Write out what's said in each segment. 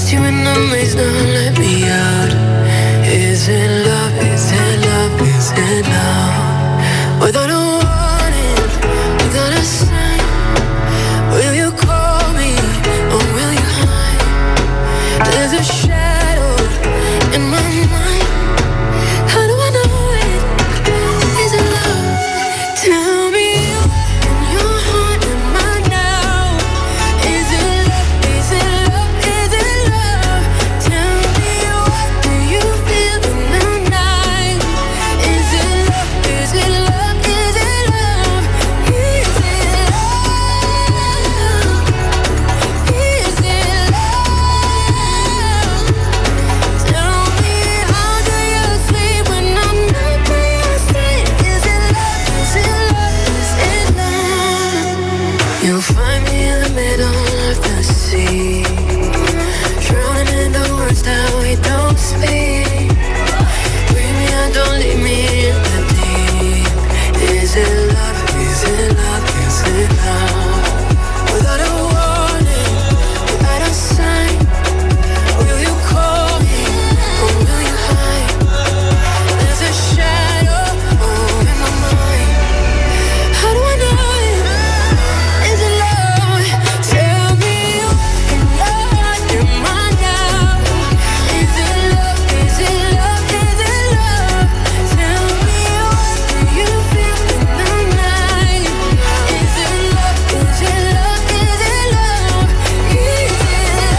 lost you in the maze, now let me out. Is it love, is it love, is it love? Without a warning, without a sign, will you call me or will you hide? There's a shadow in my mind. How do I know it? Is it love? Tell me in your heart and mind now. Is it love? Is it love? Is it love? Tell me what do you feel in the night? Is it love? Is it love? Is it love? Is it love? Is it love? Tell me how do you sleep when I'm not by your side? Is it love? Is it love? Is it love? You'll find me in the middle of the sea, drowning in the words that we don't speak. Bring me out, don't leave me in the deep. Is it love? Is it love? Is it love? Without a warning, without a sign, will you call me or will you hide? There's a shadow in my mind. How do I know it? Is it love? Tell me what in your mind now. Is it love? Is it love? Is it love? Tell me what do you feel in the night? Is it love? Is it love? Is it love? Is it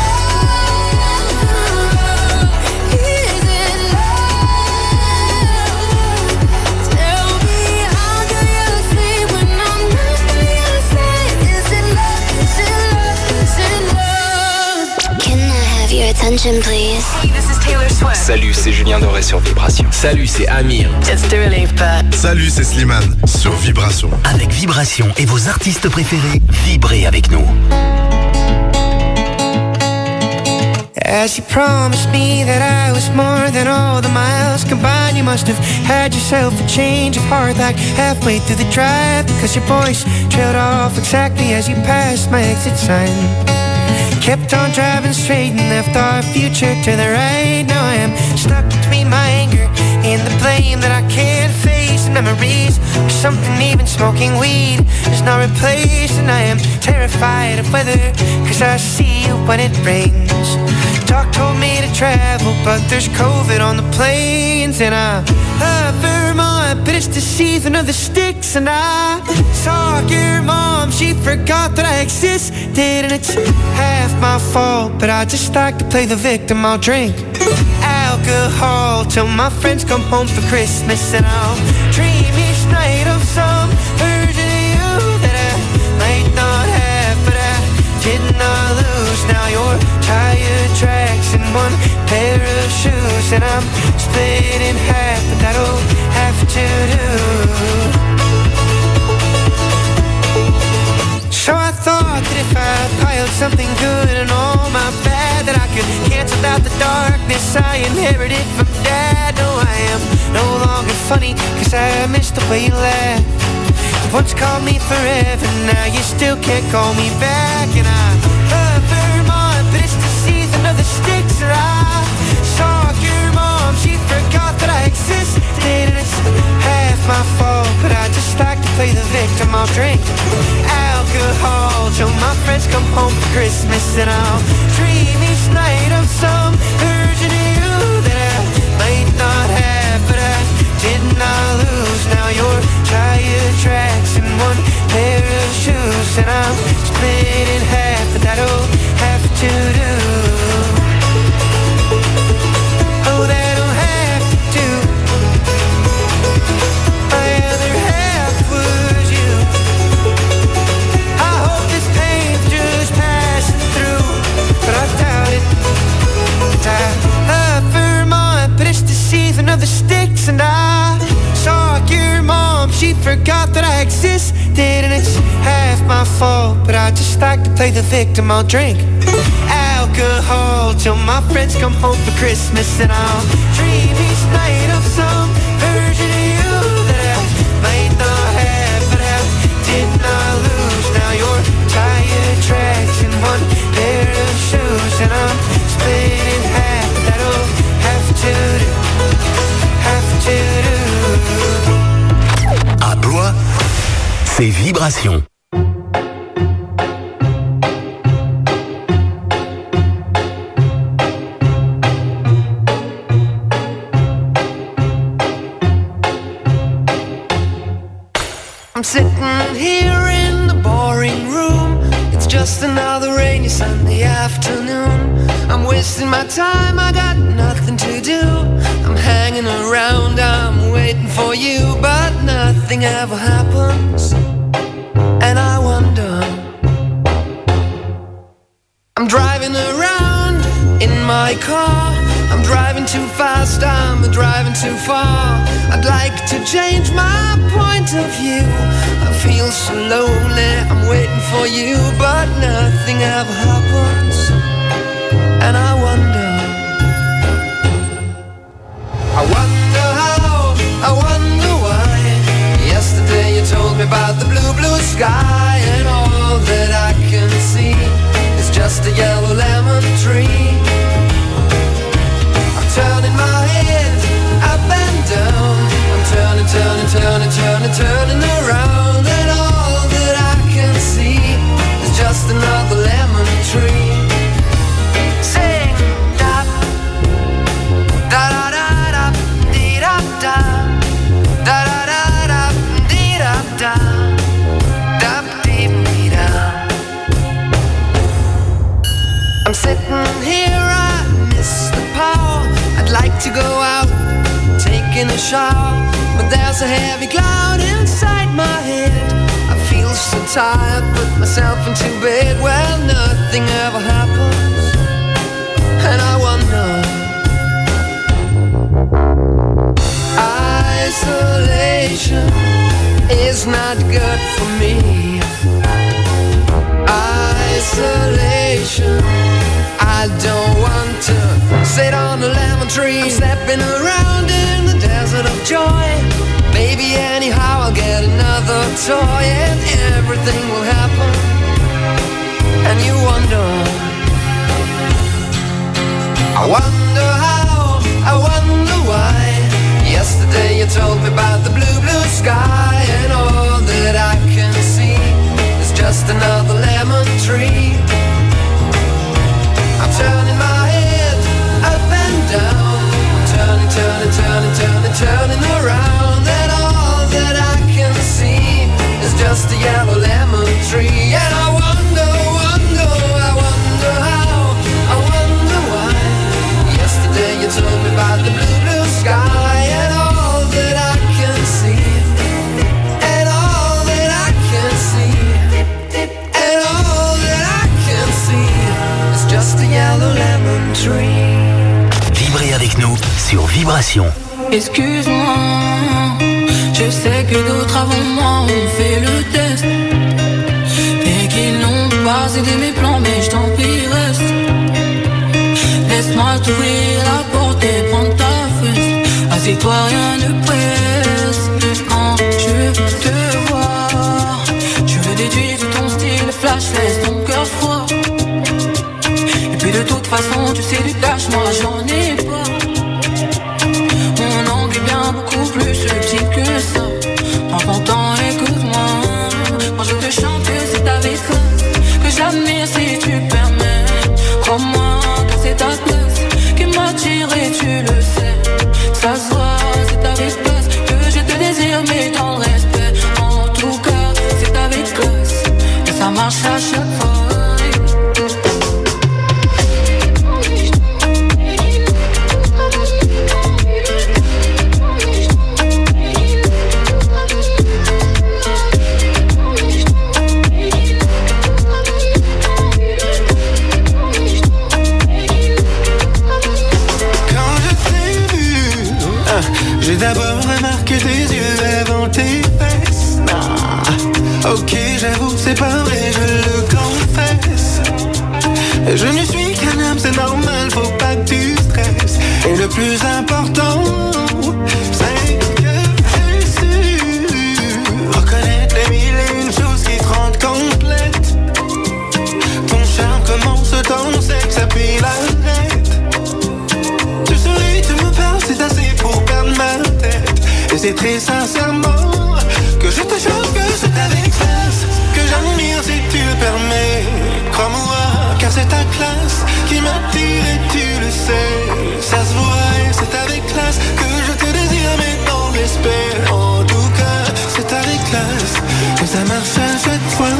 love? Is it love? Tell me how do you sleep when I'm not by your side? Is it love? Is it love? Is it love? Can I have your attention, please? This is Taylor Swift. Salut, c'est Julien Doré sur Vibration. Salut, c'est Amir. It's Dua Lipa. Salut, c'est Slimane sur Vibration. Avec Vibration et vos artistes préférés, vibrez avec nous. As you promised me that I was more than all the miles combined, you must have had yourself a change of heart like halfway through the drive, because your voice trailed off exactly as you passed my exit sign. Kept on driving straight and left our future to the right. Now I am stuck between my anger and the blame that I can't face, and memories of something even smoking weed is not replaced. And I am terrified of weather, cause I see you when it rains. Doc told me to travel, but there's COVID on the planes. And I love Vermont, but it's the season of the sticks. And I saw your mom, she forgot that I existed. And it's half my fault, but I just like to play the victim. I'll drink alcohol till my friends come home for Christmas. And I'll dream each night of some version of you that I might not have, but I did not lose. Now you're tire tracks and one pair of shoes, and I'm split in half, but that'll have to do. So I thought that if I piled something good and all my bad, that I could cancel out the darkness I inherited from Dad. No, I am no longer funny, cause I miss the way you laugh. You once called me forever, now you still can't call me back. And I love Vermont, but it's the season of the sticks. And I saw your mom, she forgot that I existed. And it's half my fault, but I just like to play the victim. I'll drink alcohol till my friends come home for Christmas. And I'll dream each night of some version of you that I might not have, but I did not lose. Now you're tire tracks and one pair of shoes, and I'm split in half, but that'll have to do. Oh, that'll have to do. My other half was you. I hope this pain's just passing through, but I doubt it. I love Vermont, but it's the season of the sticks. And I saw your mom, she forgot that I existed. And it's half my fault, but I just like to play the victim. I'll drink alcohol till my friends come home for Christmas. And I'll dream each night of some version of you that I might not have, but I did not lose. Now you're tire tracks and one pair of shoes, and I'm split c'est Vibration. I'm sitting here in the boring room. It's just another rainy Sunday afternoon. I'm wasting my time, I got nothing to do. I'm hanging around, I'm waiting for you, but nothing ever happens. And I wonder, I'm driving around in my car. I'm driving too fast, I'm driving too far. I'd like to change my point of view. I feel so lonely, I'm waiting for you, but nothing ever happens. And I wonder how, I wonder why. Yesterday you told me about the blue, blue sky, and all that I can see is just a yellow lemon tree. Turning my head up and down. I'm turning, turning, turning, turning, turning around, and all that I can see is just another lemon tree. Sing da da da da da dee da da da da da da dee da da da dee dee da. I'm sitting here, I miss the power. I'd like to go out, taking a shower, but there's a heavy cloud inside my head. I feel so tired, put myself into bed. Well, nothing ever happens, and I wonder. Isolation is not good for me. Isolation, I don't want to sit on a lemon tree. I'm stepping around in the desert of joy. Maybe anyhow I'll get another toy, and everything will happen. And you wonder, I wonder how, I wonder why. Yesterday you told me about the blue, blue sky, and all that I can see is just another lemon tree. I'm turning my head up and down. I'm turning, turning, turning, turning, turning around, and all that I can see is just a yellow lemon tree. And I wonder, wonder, I wonder how, I wonder why. Yesterday you told me about the blue, blue sky, and all that I can see, and all that I can see, and all that I can see is just a yellow lemon tree. Vibrez avec nous sur Vibration. Excuse-moi, je sais que d'autres avant moi ont fait le test et qu'ils n'ont pas aidé mes plans, mais je t'en prie reste. Laisse-moi t'ouvrir la porte et prendre ta fesse. Assieds-toi, rien ne presse. Quand je te vois, je veux déduire de ton style flash, laisse ton cœur froid. Et puis de toute façon, tu sais du cash, moi j'en ai pas. Mon angle est bien beaucoup plus subtil que ça. Prends ton temps, écoute-moi. Quand je te chante, c'est avec classe que j'admire si tu permets. Crois-moi que c'est ta place qui m'attire et tu le sais. Ça se voit, c'est avec classe que je te désire, mais dans le respect. En tout cas, c'est avec classe et ça marche à chaque fois. J'ai d'abord remarqué tes yeux avant tes fesses. Ah, ok, j'avoue, c'est pas vrai, je le confesse. Je ne suis qu'un homme, c'est normal, faut pas que tu stresses. Et le plus important, c'est que tu su reconnaître les mille et une choses qui te rendent complète. Ton charme commence ton sexe, puis l'arrête. Tu souris, tu me parles, c'est assez pour perdre ma tête. Et c'est très sincèrement Que je te jure que c'est avec classe, que j'admire si tu le permets. Crois-moi, car c'est ta classe qui m'attire et tu le sais. Ça se voit et c'est avec classe que je te désire mais dans le respect. En tout cas, c'est avec classe que ça marche à chaque fois.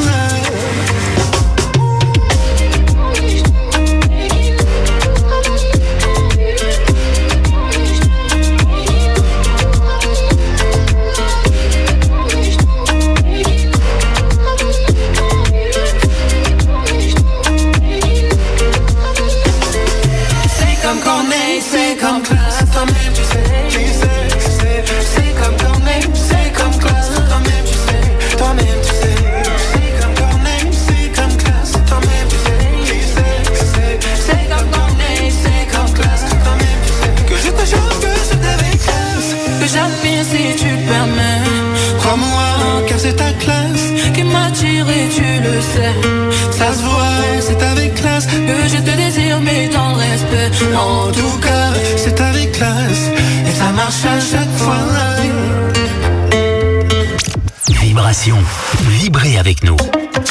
C'est comme classe, toi-même tu sais, c'est comme Corneille, c'est comme classe, toi-même tu sais, c'est comme Corneille, c'est comme classe, toi-même tu sais, c'est comme Corneille, c'est comme classe, toi-même tu sais, que je te jure que c'est avec classe, que j'admire si tu le permets. Crois-moi, car c'est ta classe qui m'attire et tu le sais. Ça se voit, c'est avec classe que je te désire mais dans le respect. En tout cas, c'est avec classe et ça marche à chaque fois. Vibration. Vibrez avec nous.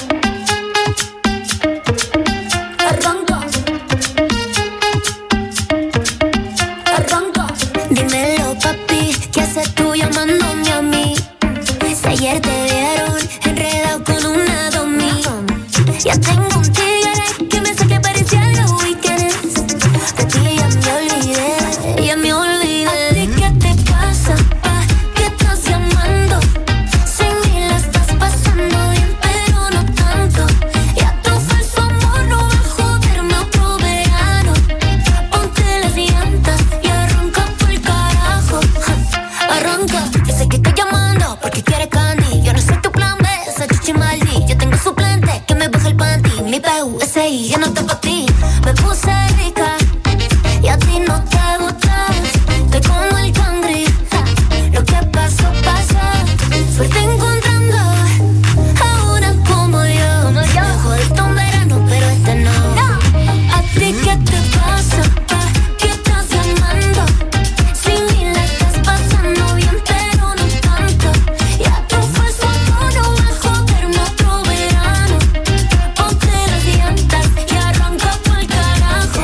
Arranca. Dímelo, papi, ¿qué haces tú llamándome a mí? Si ayer te vieron enredado con una domi. Ya tengo un tigre que me saque parecía los weekends. De ti ya me olvidé. ¿A ti qué te pasa? ¿Pa' qué estás llamando? Sin mí la estás pasando bien, pero no tanto. Ya tu falso amor no va a joderme otro verano. Ponte las llantas y arranca pa'l carajo. Arranca, yo sé que estoy llamando porque quieres candy. Yo no soy tu plan B, esa chichi maldi. Yo tengo suplente que me baja el panty. Mi PUSI, ya no está pa' ti. Me puse rica y a ti no te gusta. Estoy como el cangri, lo que pasó, pasó. Suerte encontrando a una como yo. Me jodiste un verano, pero este no. ¿A ti qué te pasa? ¿Pa' qué estás llamando? Sin mí la estás pasando bien, pero no tanto. Ya tu falso amor no va a joderme otro verano. Ponte las llantas y arranca pa'l carajo.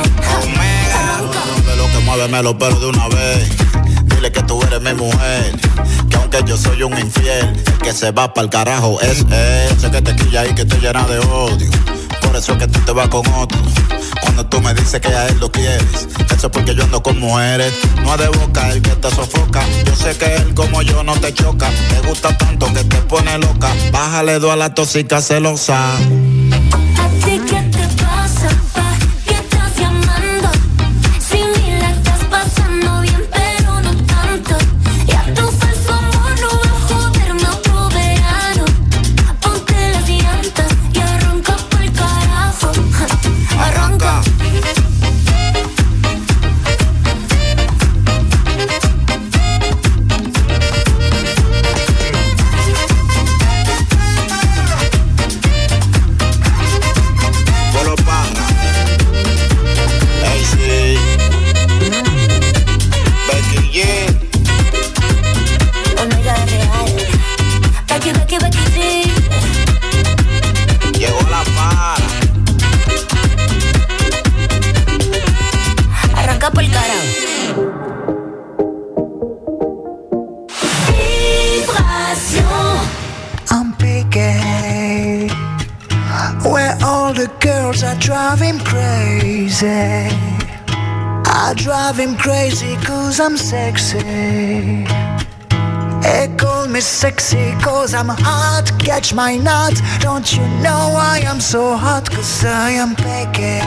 De lo que muéveme los pelos de una vez. Dile que tú eres mi mujer, que aunque yo soy un infiel, el que se va pa'l carajo es él. Sé que te quilla y que te llena de odio, por eso es que tú te vas con otro. Cuando tú me dices que a él lo quieres, eso es porque yo ando con mujeres. No es de boca el que te sofoca, yo sé que él como yo no te choca. Te gusta tanto que te pone loca, bájale dos a la tóxica celosa. ¿A ti qué te pasa? ¿Pa' qué estás llamando? Sin mí la estás pasando bien, pero no tanto. Ya tu falso amor no va a joderme otro verano. Ponte las llantas y arranca pa'l carajo. Arranca. Polo Parra, AC, Becky G. Omega real. Becky, Becky, Becky G. Llegó la para. Arranca pa'l carajo. Vibration. I'm Piqué, where all the girls are driving crazy. I drive him crazy cause I'm sexy. They call me sexy cause I'm hot. Catch my nut. Don't you know I am so hot? Cause I am Piqué,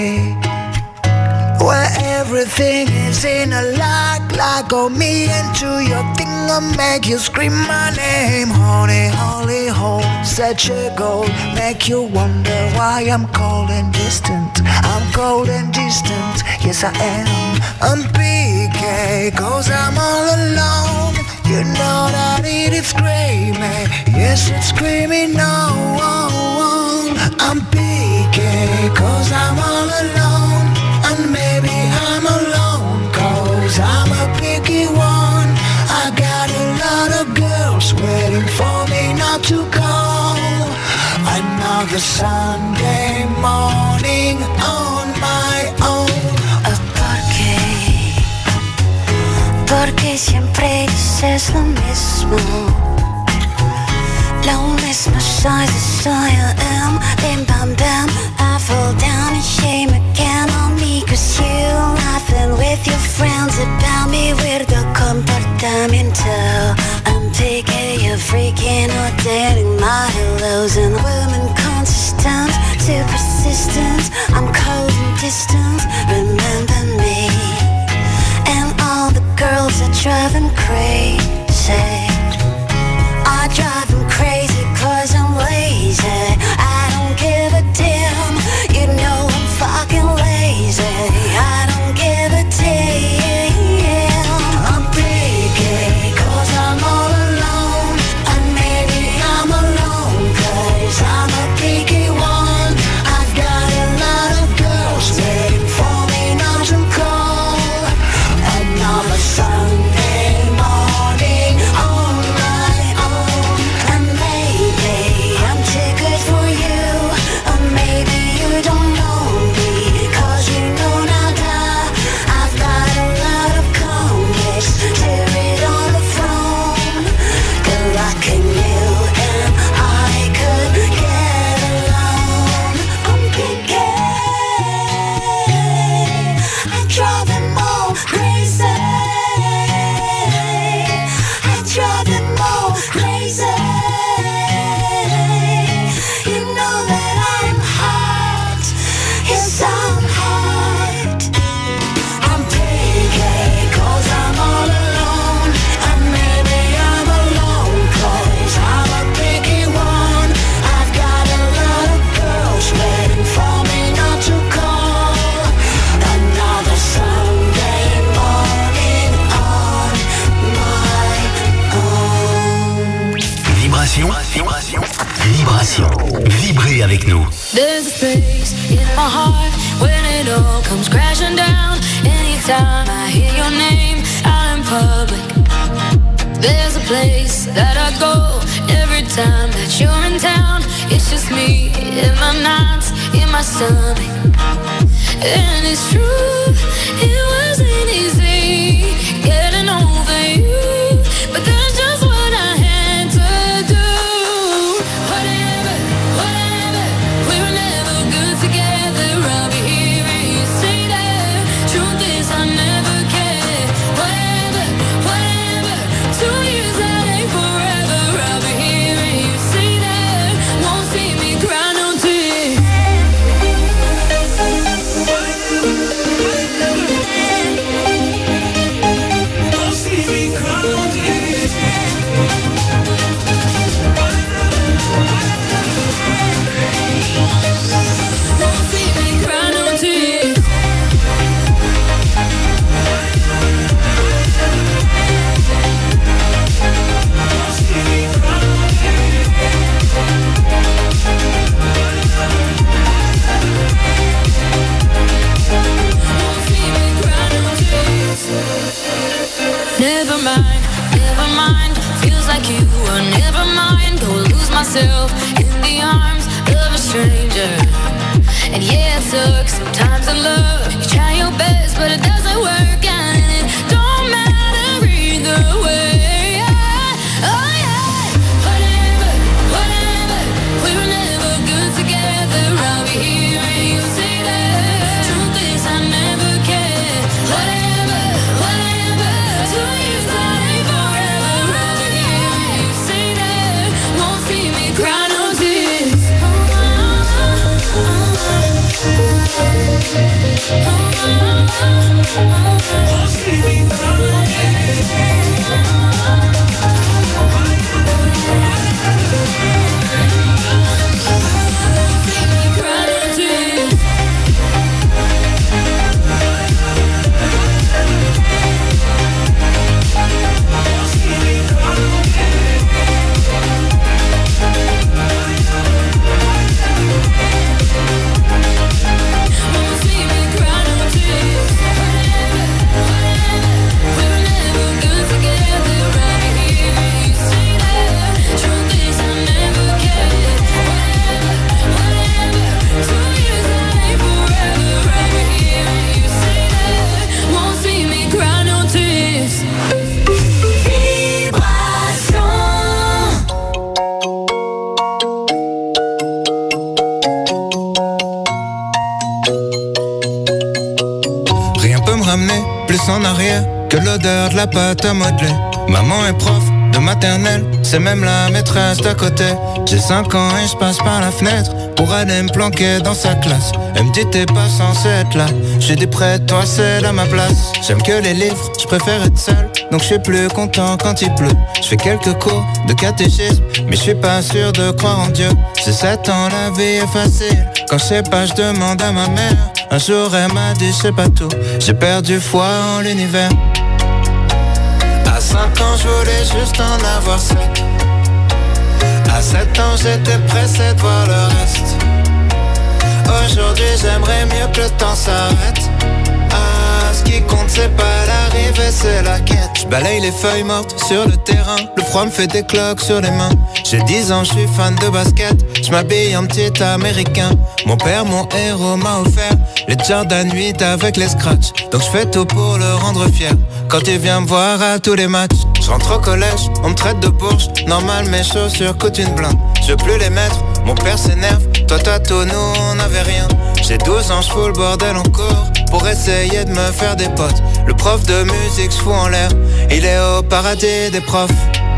where everything is in a lock. Go me into your thing and make you scream my name. Honey, holy hole, such a goal. Make you wonder why I'm cold and distant. I'm cold and distant, yes I am. I'm PK, cause I'm all alone. You know that it is screaming, yes it's screaming no. I'm PK, cause I'm all alone. And maybe I'm alone, cause I'm a picky one. I got a lot of girls waiting for Another Sunday morning on my own. Porque siempre dices lo mismo. Lonely size as I am. Bam bam bam, I fall down in shame again on me. Cause you laughing with your friends about me. Weirdo comportamiento. I'm picky, you're freaking out, dating my hellos. And women consistent, too persistent. I'm cold and distant, remember me. And all the girls are driving crazy. I drive them crazy cause I'm lazy. I don't give a damn, you know I'm fucking lazy. I don't give a damn. I'm picky cause I'm all alone. And maybe I'm alone cause I'm a picky one. I've got a lot of girls waiting for me not to call. Another Sunday morning on my own. And maybe I'm too good for you. Or maybe you don't know me cause you know nada. I've got a lot of comics to read on the phone. Good luck in you and I could get along. I'm picky, I drive them all crazy. I drive them all crazy. You know that I'm hot. Yes, I'm hot. I'm picky cause I'm all alone. And maybe I'm alone cause I'm a picky one. I've got a lot of girls waiting for me not to call. Another Sunday morning on my own. Vibration, vibration, vibration. Vibrez avec nous. There's a space in my heart when it all comes crashing down. Anytime I hear your name out in public, there's a place that I go every time that you're in town. It's just me in my nights, in my stomach. And it's true, it wasn't easy getting over you, but that's just what I had to do. Whatever, we were never good together. I'll be here and you stay there. Truth is I never cared. Whatever, 2 years that ain't forever. I'll be here and you stay there. Won't see me cry no tears. Never mind, feels like you were never mind. Go lose myself in the arms of a stranger. And yeah, it sucks sometimes in love. You try your best, but it doesn't work. And it don't matter either way. Oh yeah, whatever, we were never good together. I'll be here and you say that. Truth is I never cared. Whatever, 2 years that ain't forever. I'll be here and you say that. Won't see me cry no tears. Won't see me cry no tears. We were never good together. me ramener plus en arrière que l'odeur de la pâte à modeler. Maman est prof de maternelle, c'est même la maîtresse d'à côté. J'ai 5 ans et je passe par la fenêtre pour aller me planquer dans sa classe. Elle me dit t'es pas censé être là. J'ai dit près de toi c'est à ma place. J'aime que les livres, je préfère être seul, donc je suis plus content quand il pleut. Je fais quelques cours de catéchisme, mais je suis pas sûr de croire en Dieu. J'ai 7 ans, la vie est facile. Quand je sais pas, je demande à ma mère. Un jour elle m'a dit je sais pas tout. J'ai perdu foi en l'univers. À 5 ans je voulais juste en avoir 7. À 7 ans j'étais pressé de voir le reste. Aujourd'hui j'aimerais mieux que le temps s'arrête. Ah, ce qui compte c'est pas l'arrivée, c'est la quête. Je balaye les feuilles mortes sur le terrain. Le froid me fait des cloques sur les mains. J'ai 10 ans, je suis fan de basket. Je m'habille en petit américain. Mon père, mon héros, m'a offert les Jordan 8 avec les scratchs. Donc je fais tout pour le rendre fier quand il vient me voir à tous les matchs. Je rentre au collège, on me traite de bourge. Normal, mes chaussures coûtent une blinde. Je veux plus les mettre, mon père s'énerve. Toi t'as tout, nous on n'avait rien. J'ai 12 ans, je fous le bordel en cours pour essayer de me faire des potes. Le prof de musique se fout en l'air, il est au paradis des profs.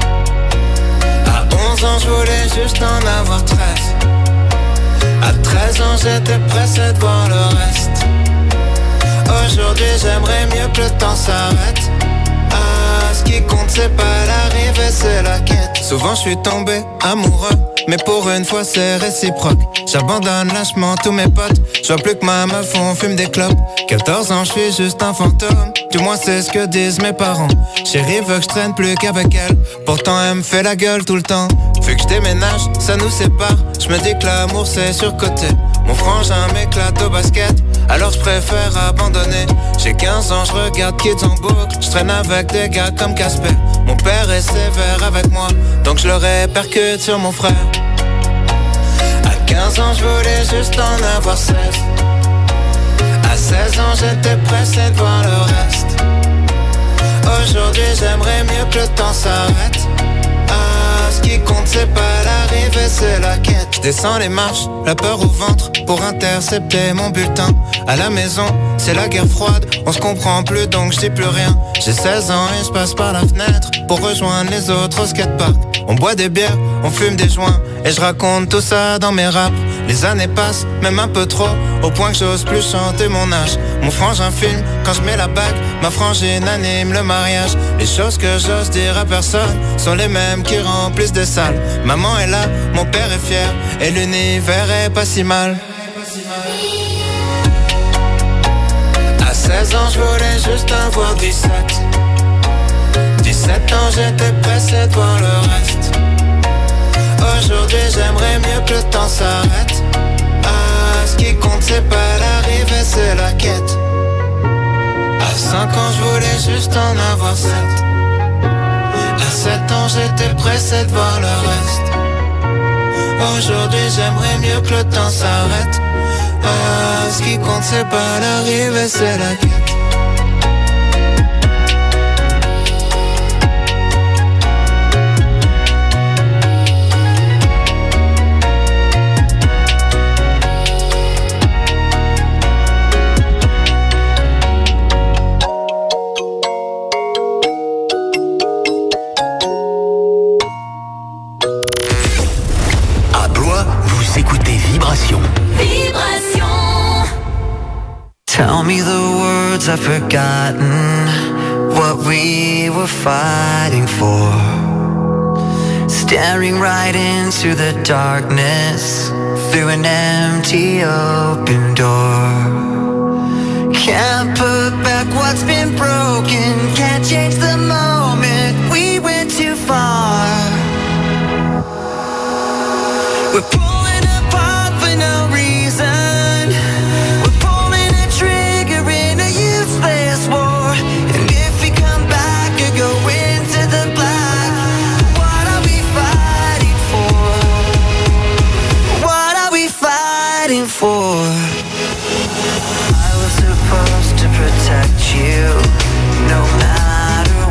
À 11 ans, je voulais juste en avoir 13. À 13 ans, j'étais pressé de voir le reste. Aujourd'hui, j'aimerais mieux que le temps s'arrête. Ah, ce qui compte, c'est pas l'arrivée, c'est la quête. Souvent, je suis tombé amoureux, mais pour une fois, c'est réciproque. J'abandonne lâchement tous mes potes. Je vois plus que ma meuf, on fume des clopes. 14 ans, je suis juste un fantôme. Du moins, c'est ce que disent mes parents. Chérie veut que je traîne plus qu'avec elle. Pourtant, elle me fait la gueule tout le temps. Vu que je déménage, ça nous sépare. Je me dis que l'amour, c'est surcoté. Mon frangin m'éclate au basket, alors je préfère abandonner. J'ai 15 ans, je regarde Kids en boucle. Je traîne avec des gars comme Casper. Mon père est sévère avec moi, donc je le répercute sur mon frère. À 15 ans, je voulais juste en avoir 16. À 16 ans, j'étais pressé de voir le reste. Aujourd'hui, j'aimerais mieux que le temps s'arrête. Ah, ce qui compte, c'est pas l'arrivée, c'est la quête. Je descends les marches, la peur au ventre, pour intercepter mon bulletin. À la maison, c'est la guerre froide, on se comprend plus donc je dis plus rien. J'ai 16 ans et je passe par la fenêtre pour rejoindre les autres au skatepark. On boit des bières, on fume des joints, et je raconte tout ça dans mes raps. Les années passent, même un peu trop, au point que j'ose plus chanter mon âge. Mon frangin filme quand je mets la bague, ma frangine anime le mariage. Les choses que j'ose dire à personne sont les mêmes qui remplissent des salles. Maman est là, mon père est fier, et l'univers est pas si mal. À 16 ans, je voulais juste avoir 17. 17 ans, j'étais pressé de voir le reste. Aujourd'hui, j'aimerais mieux que le temps s'arrête. Ah, ce qui compte, c'est pas l'arrivée, c'est la quête. À 5 ans, je voulais juste en avoir 7. À 7 ans, j'étais pressé de voir le reste. Aujourd'hui, j'aimerais mieux que le temps s'arrête. Ah, ce qui compte, c'est pas l'arrivée, c'est la quête. Tell me the words I've forgotten, what we were fighting for. Staring right into the darkness, through an empty open door. Can't put back what's been broken, can't change the moment we went too far. We're pulling apart for no reason. We're pulling a trigger in a useless war. And if we come back or go into the black, what are we fighting for? What are we fighting for? I was supposed to protect you, no matter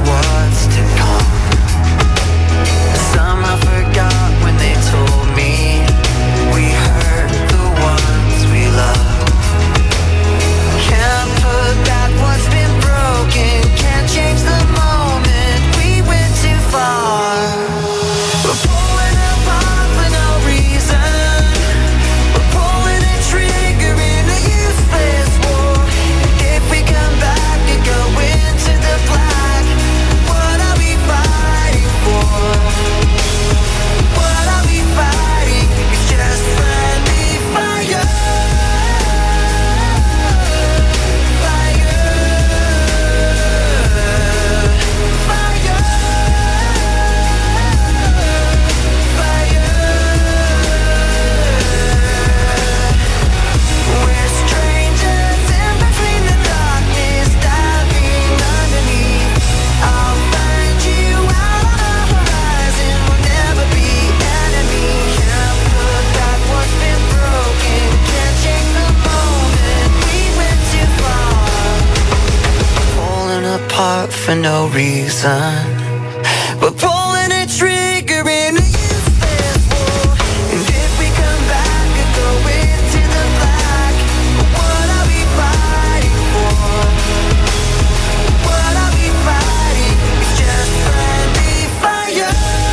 apart for no reason. We're pulling a trigger in a useless war. And if we come back and go into the black, what are we fighting for? What are we fighting? It's just friendly fire.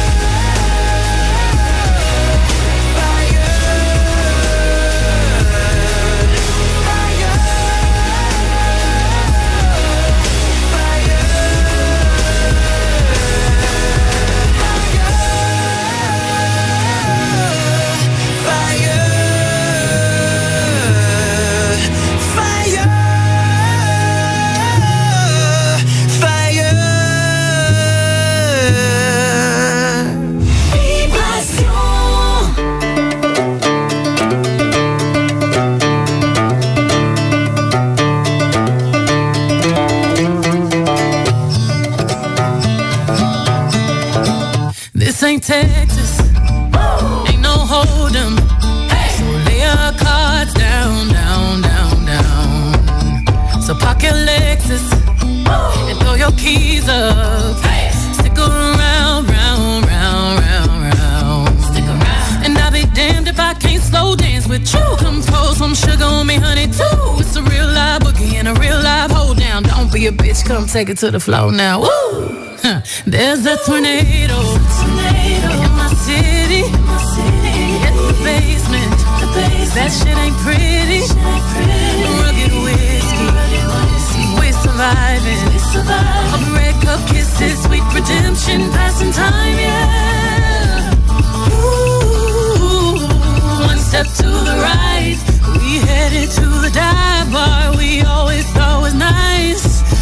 This ain't Texas, ain't no hold'em. So lay your cards down, down, down, down. So park your Lexus and throw your keys up. Stick around, round, round, round, round. Stick around. And I'll be damned if I can't slow dance with you. Come pour some sugar on me, honey, too. It's a real live boogie and a real live hold down. Don't be a bitch, come take it to the floor now. Woo! There's a tornado in my city. Hit the basement. That shit ain't pretty. Rugged whiskey. We're surviving. All the red cup kisses, sweet redemption, passing time, yeah. Ooh, one step to the right, we headed to the dive bar we always thought was nice.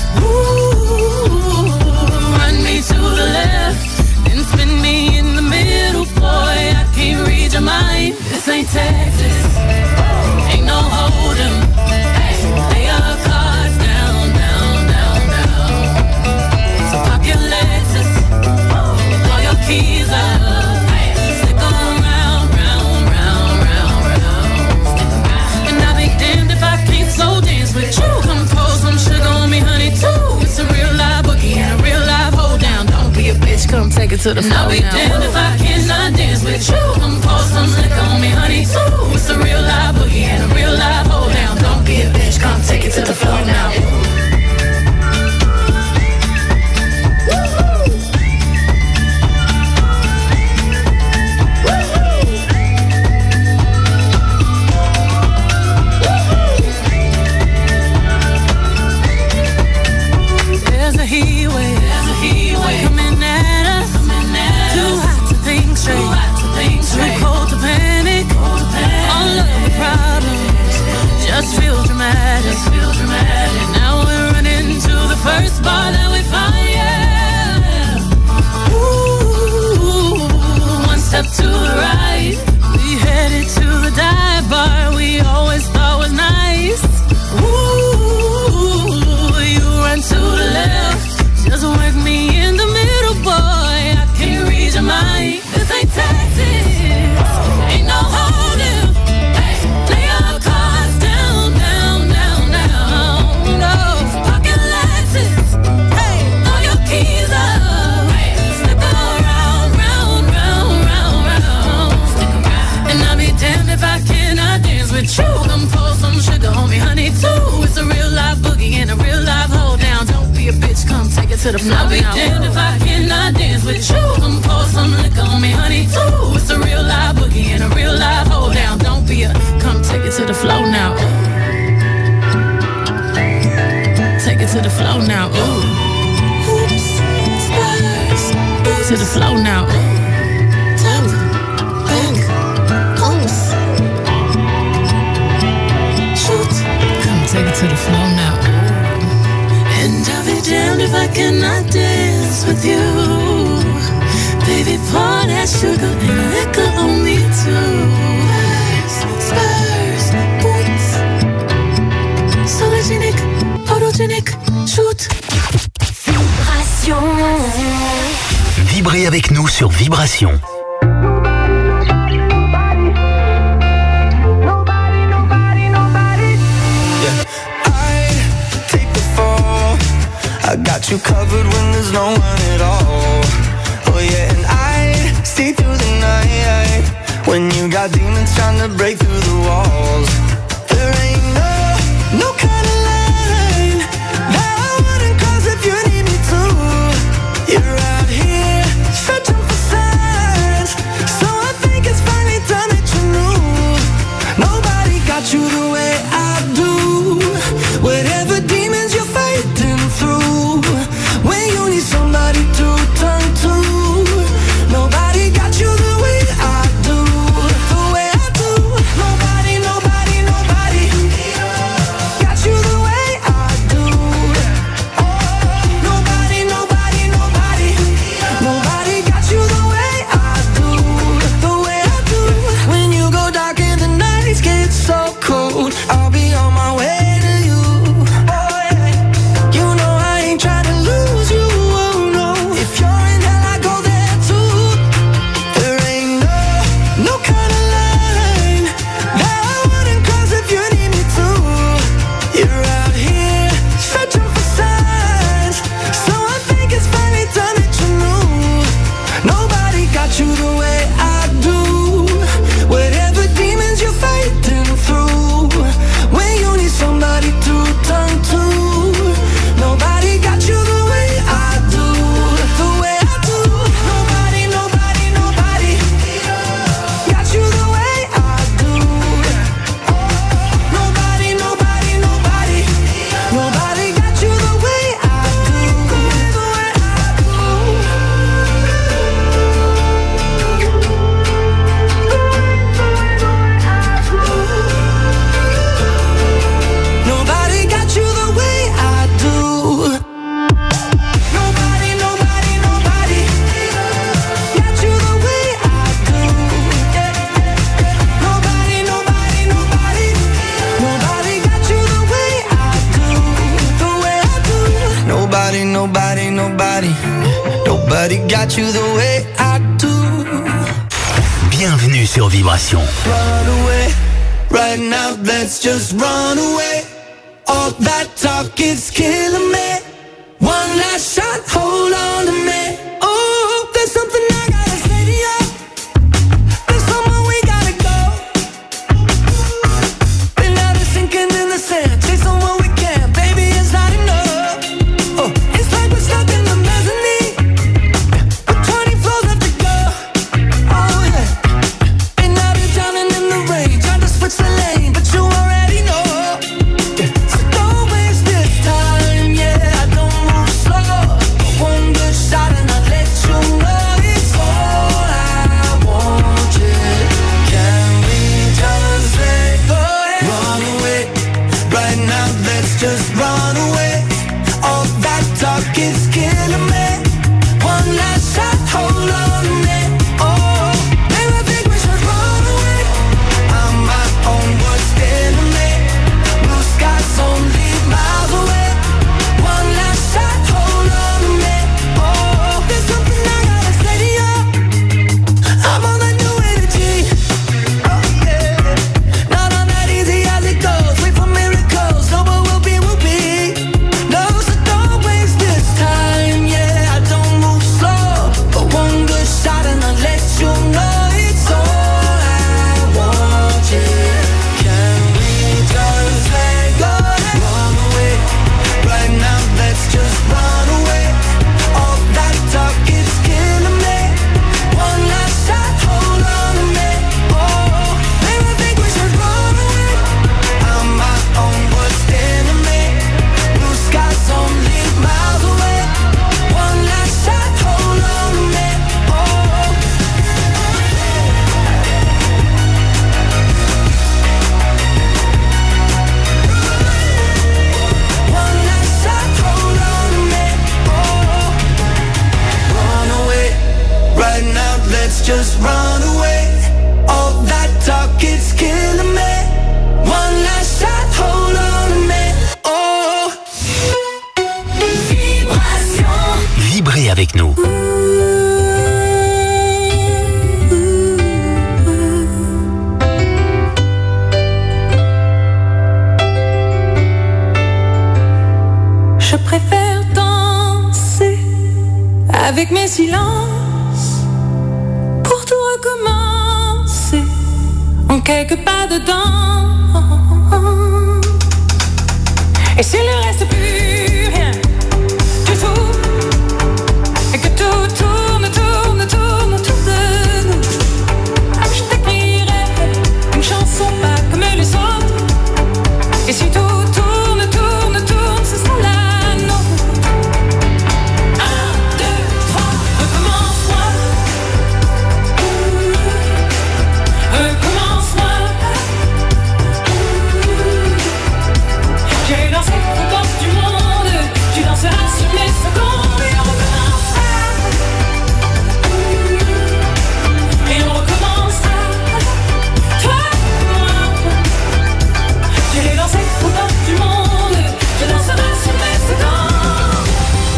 Ooh, run me to the left, then spin me in the middle, boy, I can't read your mind. This ain't Texas, ain't no hold'em. Lay your cards down, down, down, down. So pop your Lexus, throw your keys up. Stick around, round, round, round, round. And I'll be damned if I can't slow dance with you. Come pour some sugar on me, honey, too. It's a real live boogie and a real live hold down. Don't be a bitch, come take it to the floor. I'll be damned if I cannot dance with you. Come pour some liquor on me, honey, too. It's a real live boogie and a real live hold down. Don't be a bitch, come take it to the floor now. There's a heat wave coming at us. Too hot to think straight, too cold to panic. All of the problems just feel dramatic. Now we're running to the first bar that we find, yeah. Ooh, one step to the right, we headed to the dive bar we always thought was nice. Ooh, you run to the left, just work me in the middle, boy, I can't read your mind. This ain't Texas, ain't no hold'em. Lay your cards down, down, down, down. No, pocket Lexus, throw your keys up. Stick around, round, round, round, round. And I'll be damned if I cannot dance with you. Come pour some sugar on me, honey, too. It's a real live boogie and a real live hold down. Don't be a bitch, come take it to the floor. I'll be damned if I cannot dance with you. Come pour some liquor on me, honey, too. It's a real live boogie and a real live hold down. Don't be a, come take it to the floor now. Take it to the floor now. Ooh. Oops, spurs. To the floor now. Tap, back, oops. Shoot. Come take it to the floor now. And I'll be damned if I cannot dance with you. Baby, pour that sugar and liquor on me too. Spurs, boots. Sologenic, photogenic, shoot. Vibration. Vibrez avec nous sur Vibration. I I got you covered when there's no one at all. Oh yeah, and I stay through the night when you got demons trying to break through the walls. There ain't no kind of line that I wouldn't cross if you need me to. You're out here searching for signs, so I think it's finally time that you knew. Nobody got you the way I do. Whatever demons you're fighting through, when you need somebody to turn to, nobody got you the way I do. The way I do. Nobody got you the way I do. Nobody got you the way I do. The way I do. When you go dark and the nights get so cold, I'll be on my way to you. Oh yeah. You know I ain't trying to lose you, oh no. If you're in hell, I go there too. There ain't no kind of line that I wouldn't cross if you need me to. You're out here searching for signs, so I think it's finally time that you knew. Nobody got you the way I do. Whatever demons you're fighting through, when you need somebody to turn to, nobody got you the way I do. The way I do. Nobody got you the way I do. Nobody got you the way I do. The way I Nobody got you the way I do. Nobody got you the way I do. Nobody got you the way I do. The way I do. Nobody got you the way I do. Bienvenue sur Vibration. Run away, right now let's just run away. All that talk is killing me. One last shot, hold on to me. Oh, there's something I gotta say to you. There's somewhere we gotta go. Been out and sinking in the sand, chasing what we can. Baby, it's not enough. Oh, it's like we're stuck in the mezzanine with 20 floors left to go. Oh yeah. And I've been drowning in the rain, trying to switch the lane, but you already know. So don't waste this time, yeah. I don't move slow. One good shot and I'll let you know it's all I want, yeah. Can we just let go? Run away, right now let's just run away. All that talk is killing me. One last shot, hold on to me. Oh, baby, I think we should run away. I'm my own worst enemy. Blue skies only miles away. One last shot, hold on to me. Oh, there's something I gotta say to you. I'm on that new energy. Oh yeah, not on that easy as it goes. Wait for miracles, no, but we'll be. No, so don't waste this time, yeah. I don't move slow, but one good shot and I'll let you know it's all I want, yeah. Can we just let go? Run away, right now let's just run away. All that talk is killing me. One last shot, hold on to me. Oh, baby, I think we should run away. I'm my own worst enemy. Blue skies only miles away. One last shot, hold on to me. Oh, one last shot, hold on to me. Oh, run away, right now let's just run away. All that talk is killing me. One last shot, hold on to me. Oh. Vibrez avec nous. Je préfère tant avec mes silences, pour tout recommencer, en quelques pas dedans. Et s'il ne reste plus rien du tout, et que tout tourne, tourne, tourne autour de nous, je t'écrirai une chanson pas comme les autres. Et si tout tourne, tourne, tourne, ce sera la nôtre. 1, 2, 3, recommence-moi. Recommence-moi. J'ai dansé au bord du monde, tu danseras sur mes secondes et on recommencera. Et on recommencera. Toi et moi. J'ai dansé au bord du monde, je danserai sur mes secondes.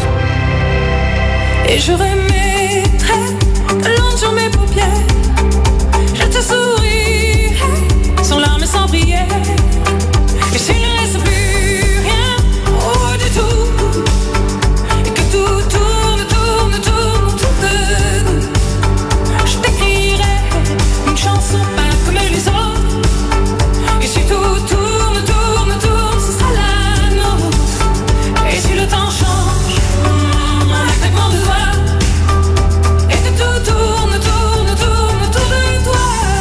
Et je remettrai de l'onde sur mes paupières. Je te sourirai, sans larmes et sans prière. Et s'il ne reste plus rien, oh du tout, et que tout tourne, tourne, tourne autour de nous, je t'écrirai une chanson pas comme les autres. Et si tout tourne, tourne, tourne, ce sera la nôtre. Et si le temps change, un claquement de doigts, et que tout tourne, tourne, tourne autour de toi.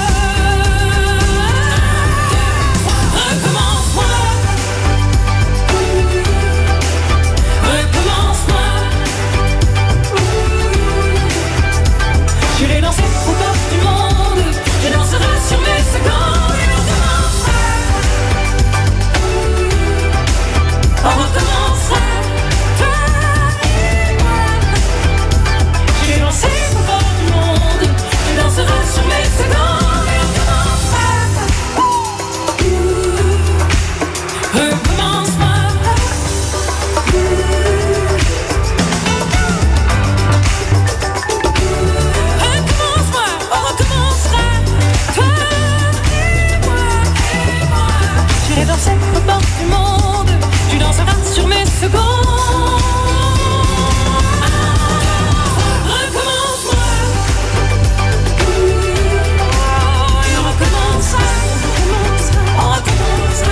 Recommence-moi. Recommence-moi. J'irai danser au bord du monde, je danserai sur mes secondes et on recommencera. On recommencera, toi et moi. J'irai danser au bord du monde, je danserai sur mes secondes et on recommencera. Recommence-moi. Recommence-moi, on recommencera. Toi et moi. J'irai danser au bord du monde, tu danseras sur mes secondes. Recommence-moi. Et on recommencera. On recommencera.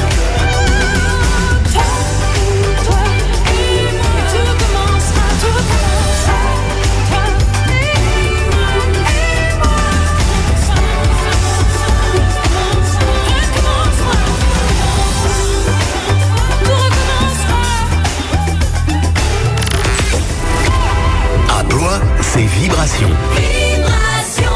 Toi et moi. Tout recommencera, tout recommencera. Toi et moi. Recommence-moi. Tout recommencera. À Blois, c'est Vibration. Vibration.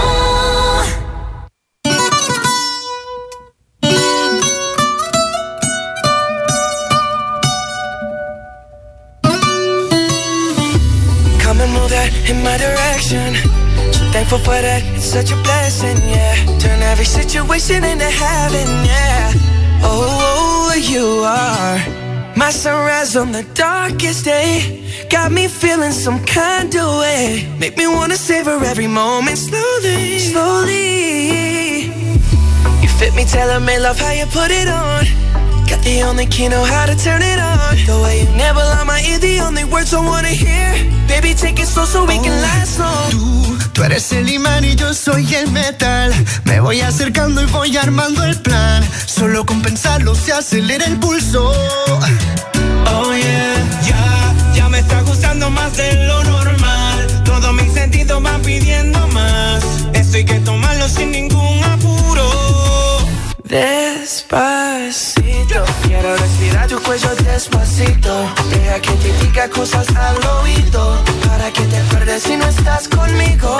Come and move that in my direction. So thankful for that, it's such a blessing, yeah. Turn every situation into heaven, yeah. Oh, you are my sunrise on the darkest day. Got me feeling some kind of way. Make me wanna savor every moment slowly, slowly. You fit me, tailor-made, love how you put it on. Got the only key, know how to turn it on. The way you never lie my ear, the only words I wanna hear. Baby, take it slow so we can last long. Tú eres el imán y yo soy el metal. Me voy acercando y voy armando el plan. Solo con pensarlo se acelera el pulso. Oh yeah, ya me está gustando más de lo normal. Todos mis sentidos van pidiendo más. Esto hay que tomarlo sin ningún apuro. Despacito, quiero respirar tu cuello despacito. Deja que te diga cosas al oído, para que te acuerdes si no estás conmigo.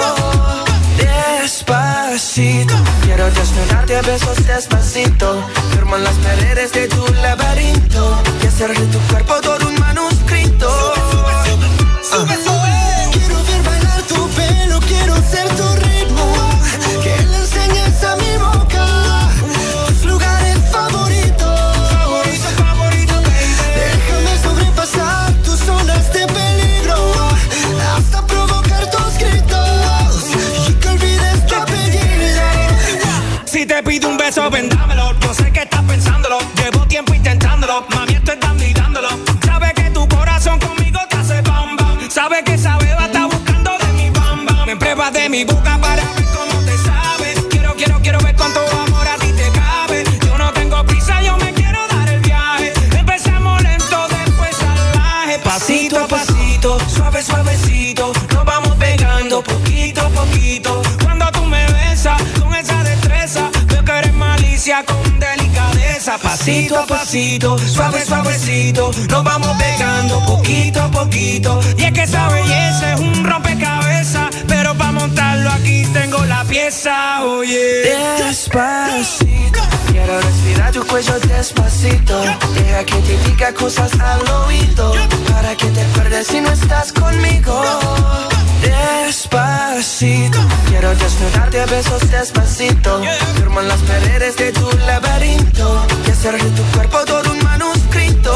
Despacito, quiero desnudarte a besos despacito. Firmo en las paredes de tu laberinto y hacer de tu cuerpo todo un manuscrito. Sube, sube. Quiero ver bailar tu pelo, quiero ser tu ritmo. Que le enseñes a mi boca tus lugares favoritos. Favorito, baby. Déjame sobrepasar tus zonas de peligro, hasta provocar tus gritos y que olvides tu apellido. Si te pido un beso, vendámelo. Yo sé que estás pensándolo. Llevo tiempo intentándolo. Mami, esto es dando y dándolo. Pasito a pasito, suave suavecito, nos vamos pegando poquito a poquito. Cuando tú me besas con esa destreza, veo que eres malicia con delicadeza. Pasito a pasito, suave suavecito, nos vamos pegando poquito a poquito. Y es que esa belleza es un rompecabezas, pero para montarlo aquí tengo la pieza, oye. Despacito, quiero respirar tu cuello despacito. Deja que te diga cosas al oído, para que te acuerdes si no estás conmigo. Despacito, quiero desnudarte a besos despacito. Firman las paredes de tu laberinto y hacer de tu cuerpo todo un manuscrito.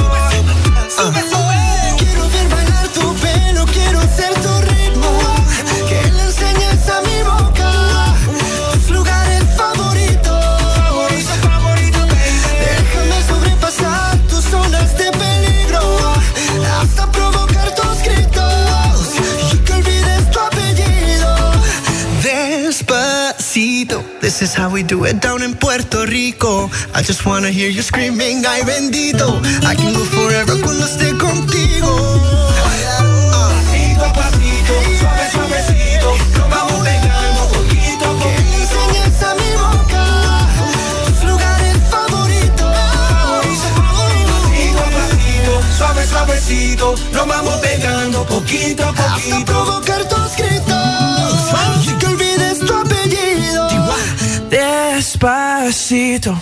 Quiero ver bailar tu pelo, quiero ser tu ritmo, que le enseñes a mi boca tus lugares favoritos. Déjame sobrepasar tus zonas de peligro, hasta provocar tus gritos y que olvides tu apellido. Despacito, this is how we do it down in Puerto Rico. I just wanna hear you screaming, ay bendito. I can go forever cuando esté contigo. Pasito a pasito, suave suavecito, nos vamos pegando poquito a poquito. Que le enseñes a mi boca tus lugares favoritos. Pasito a pasito, suave suavecito, nos vamos pegando poquito a poquito. Hasta provocar tus gritos y que olvides tu apellido. Despacito.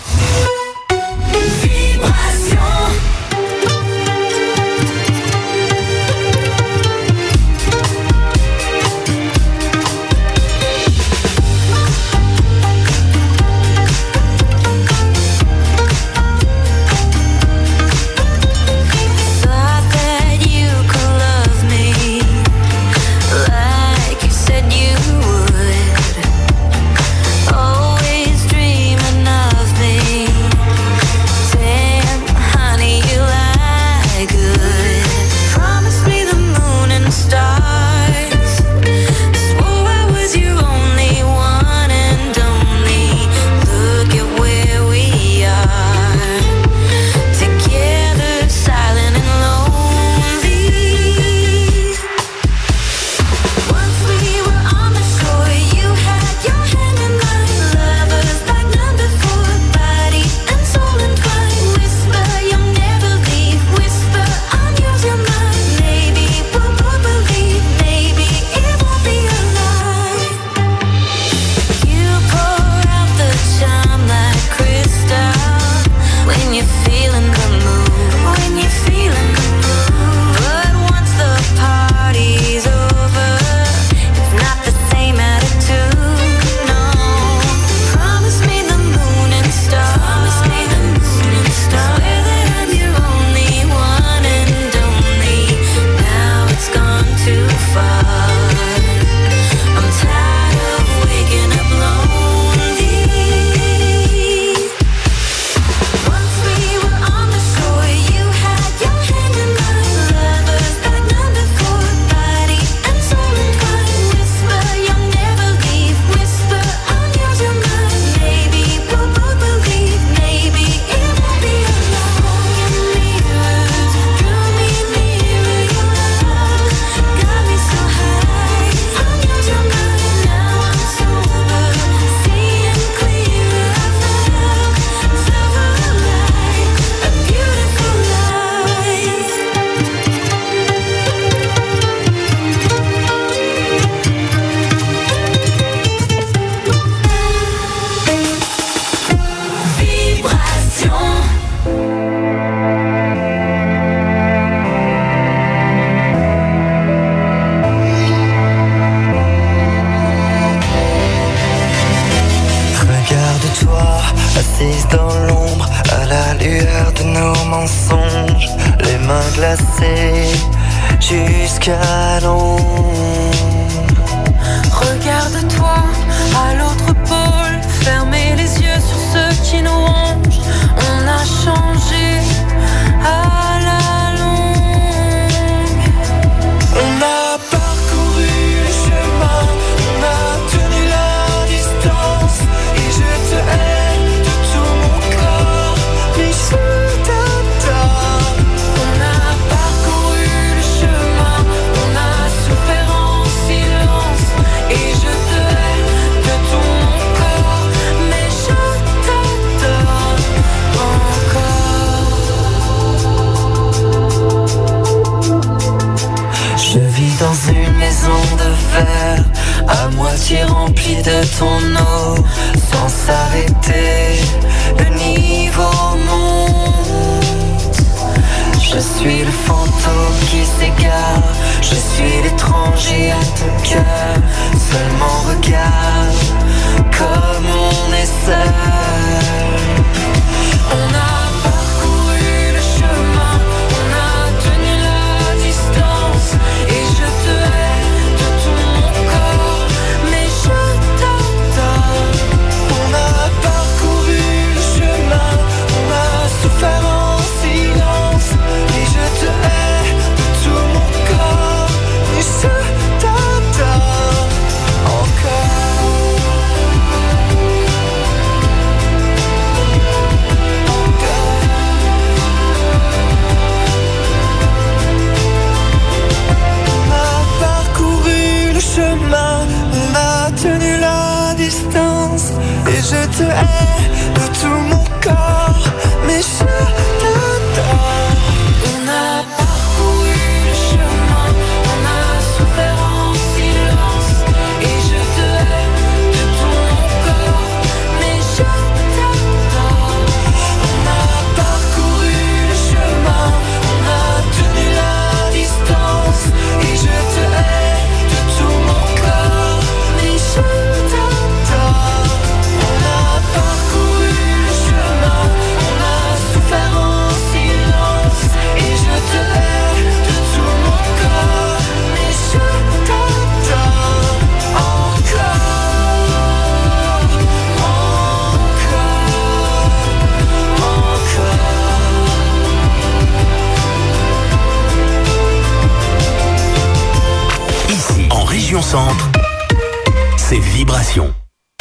assise dans l'ombre, à la lueur de nos mensonges, les mains glacées jusqu'à l'ombre. Regarde-toi à l'autre pôle, fermez les yeux sur ce qui nous ronge. On a changé à la longue. On a parcouru le chemin, on a tenu la distance, et je te hais de tout mon corps, mais je t'adore. On a parcouru dans une maison de verre, à moitié remplie de ton eau, sans s'arrêter, le niveau monte. Je suis le fantôme qui s'égare, je suis l'étranger à ton cœur. Seulement regarde comme on est seul. On a parcouru le chemin, on a tenu la distance, et je te hais de tout mon corps, mais je t'adore. On a parcouru le chemin, on a souffert en silence, et je te hais de tout mon corps, mais je t'adore encore. Chemin, on a tenu la distance, et je te hais de tout mon corps, mais je t'adore. On a parcouru le chemin, on a souffert en silence, et je te hais de tout mon corps, mais je t'adore. On a parcouru le chemin, on a tenu la distance, et je te hais de tout mon corps, mais je t'adore. On a parcouru le chemin, on a souffert en silence, et je te hais de tout mon corps, mais je t'adore encore, Ici, en région centre, c'est Vibration.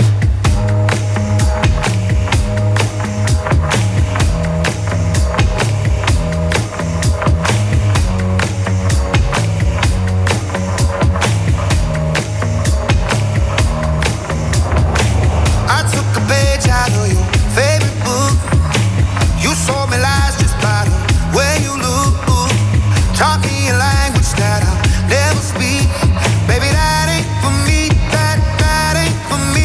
I took a page out of your favorite book. You saw me lies just by the way you look. Talking a language that I'll never speak. Baby, that ain't for me. That ain't for me.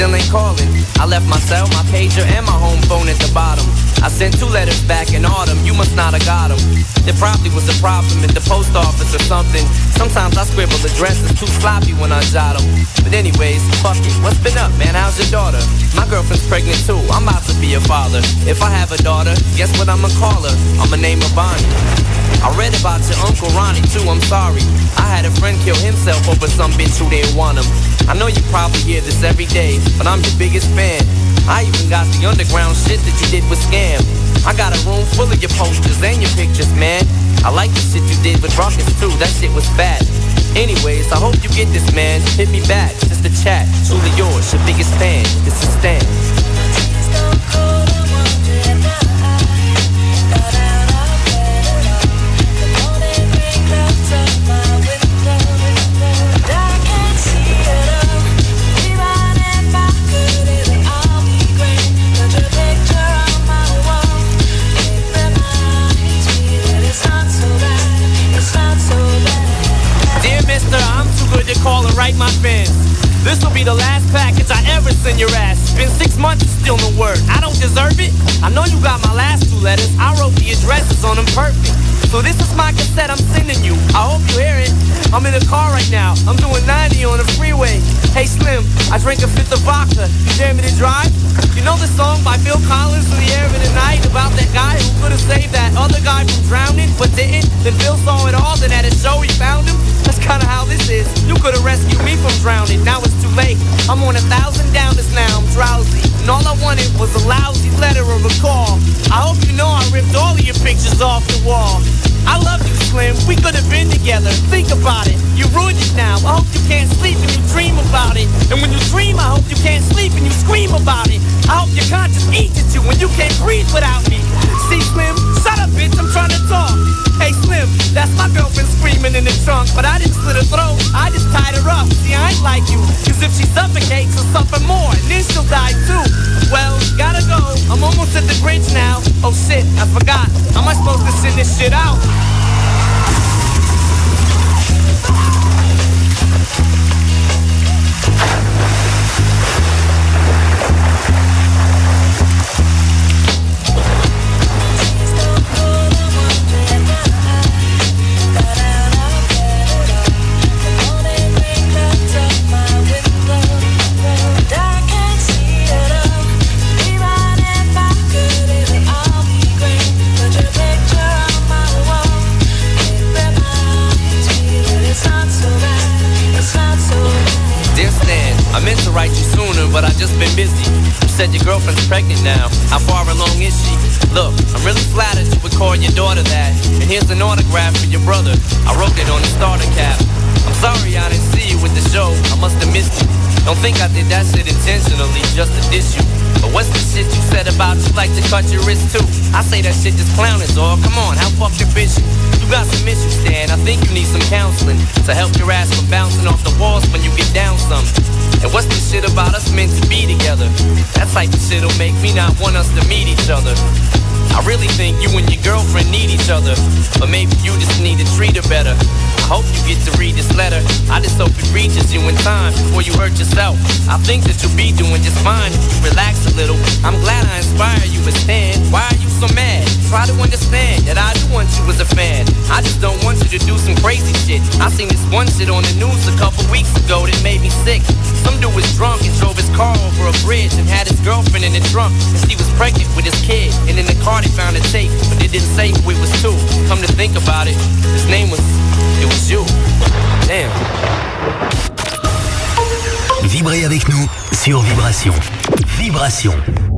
still ain't calling. I left my cell, my pager, and my home phone at the bottom. I sent 2 letters back in autumn, you must not have got them. There probably was a problem at the post office or something. Sometimes I scribble addresses too sloppy when I jot them. But anyways, fuck it, what's been up, man? How's your daughter? My girlfriend's pregnant too, I'm about to be a father. If I have a daughter, guess what I'ma call her? I'ma name her Bonnie. I read about your Uncle Ronnie too, I'm sorry. I had a friend kill himself over some bitch who didn't want him. I know you probably hear this every day, but I'm your biggest fan. I even got the underground shit that you did with Scam. I got a room full of your posters and your pictures, man. I like the shit you did with Rockets too, that shit was bad. Anyways, I hope you get this, man. Hit me back, just a chat. Truly yours, your biggest fan. This is Stan. I'm too good to call and write my fans. This will be the last package I ever send your ass. It's been 6 months and still no word. I don't deserve it. I know you got my last 2 letters. I wrote the addresses on them perfect. So this is my cassette I'm sending you. I hope you hear it. I'm in a car right now. I'm doing 90 on the freeway. Hey Slim, I drank a 5th of vodka. You dare me to drive? You know the song by Phil Collins, In the Air of the Night, about that guy who could have saved that other guy from drowning, but didn't? Then Phil saw it all, then at a show he found him. That's kinda how this is. You could have rescued me from drowning. Now it's too late. I'm on 1,000 downers now. I'm drowsy. And all I wanted was a lousy letter or a call. I hope you know I ripped all of your pictures off the wall. I love you, Slim. We could have been together. Think about it. You ruined it now. I hope you can't sleep and you dream about it. And when you dream, I hope you can't sleep and you scream about it. I hope your conscience eats at you when you can't breathe without me. See, Slim? Shut up, bitch. I'm trying to talk. Hey, Slim. That's my girlfriend screaming in the trunk. But I didn't slit her throat. I just tied her up. See, I ain't like you. Cause if she suffocates, she'll suffer more. And then she'll die too. Well, gotta go. I'm almost at the bridge now. Oh shit, I forgot. How am I supposed to send this shit out? I meant to write you sooner, but I just been busy. You said your girlfriend's pregnant now. How far along is she? Look, I'm really flattered you would call your daughter that. And here's an autograph for your brother. I wrote it on the starter cap. I'm sorry I didn't see you with the show. I must have missed you. Don't think I did that shit intentionally just to diss you. But what's the shit you said about you like to cut your wrist too? I say that shit just clowning, dog. Come on, how fucking bitch you? You got some issues, Stan. I think you need some counseling to help your ass from bouncing off the walls when you get down some. And what's this shit about us meant to be together? That type of shit'll make me not want us to meet each other. I really think you and your girlfriend need each other. But maybe you just need to treat her better. I hope you get to read this letter. I just hope it reaches you in time before you hurt yourself. I think that you'll be doing just fine if you relax a little. I'm glad I inspire you, but Stan, why are you so mad? Try to understand that I do want you as a fan. I just don't want you to do some crazy shit. I seen this one shit on the news a couple weeks ago that made me sick. Some dude was drunk and drove his car over a bridge and had his girlfriend in the trunk, and she was pregnant with his kid. And in the car they found a tape, but they didn't say who it was to. Come to think about it, his name was, it was you. Damn. Vibrez avec nous sur Vibration. Vibration.